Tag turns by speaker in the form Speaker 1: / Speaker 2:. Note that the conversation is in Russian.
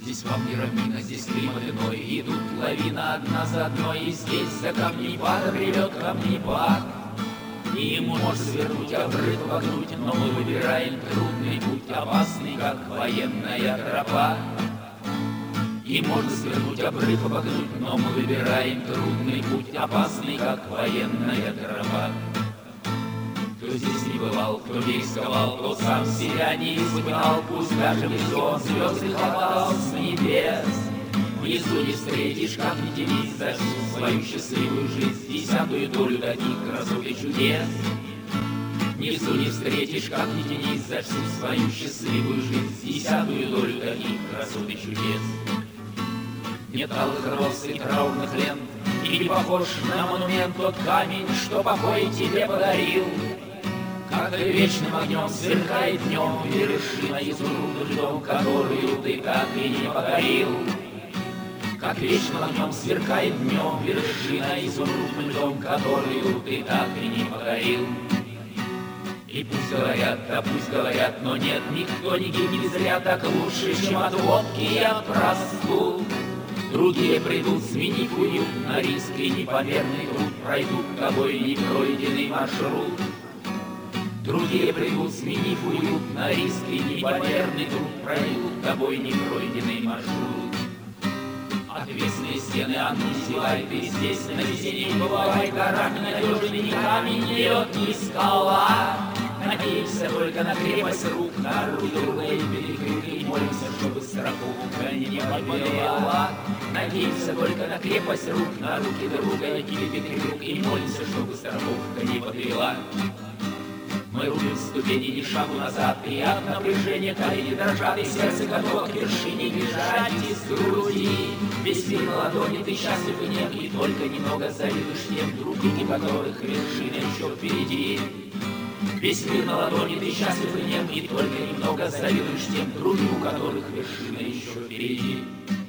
Speaker 1: Здесь вам не равнина, здесь климат иной. Идут лавина одна за одной, и здесь за камнепад гребет камнепад. И ему может свернуть, обрыв обогнуть, но мы выбираем трудный путь, опасный, как военная тропа. И можно свернуть, обрыв обогнуть, но мы выбираем трудный путь, опасный, как военная тропа. Кто здесь не бывал, кто не рисковал, тот сам себя не испытал. Пусть даже внизу звезды хватал с небес. Внизу не встретишь, как ни тянись, за всю свою счастливую жизнь десятую долю таких красот и чудес. Внизу не встретишь, как ни тянись, за всю свою счастливую жизнь десятую долю таких красот и чудес. Нет алых роз и траурных лент, и не похож на монумент тот камень, что покой тебе подарил. Как и вечным огнем сверкает днем вершина изумруда льдом, которую ты так и не покорил. Как вечным огнем сверкает днем вершина изумрудным льдом, которую ты так и не покорил. И пусть говорят, да пусть говорят, но нет, никто не гибнет зря так лучше, чем от водки и от простуд. Другие придут, сменив уют на риск и непомерный труд, пройдут тобой непройденный маршрут. Другие придут, сменив уют на риск и непомерный труд, пройдут тобой непройденный маршрут. Отвесные стены ангел зевает, и здесь на весенней не бывает гора, ненадежный ни камень, ни лед, ни скала. Надеемся только на крепость рук, на руки друга и перекрыты, и молимся, чтобы страховка не подвела. Надеемся только на крепость рук, на руки друга и перекрыты, и молимся, чтобы страховка не подвела. Мы рубим ступени ни шагу назад, и от напряжения колени дрожат, и сердце готово к вершине бежать из груди. Весь мир на ладони, ты счастлив и нет, и только немного завидуешь тем другим, у которых вершина еще впереди. Весь мир на ладони, ты счастлив и нет, и только немного завидуешь тем другим, у которых вершина еще впереди.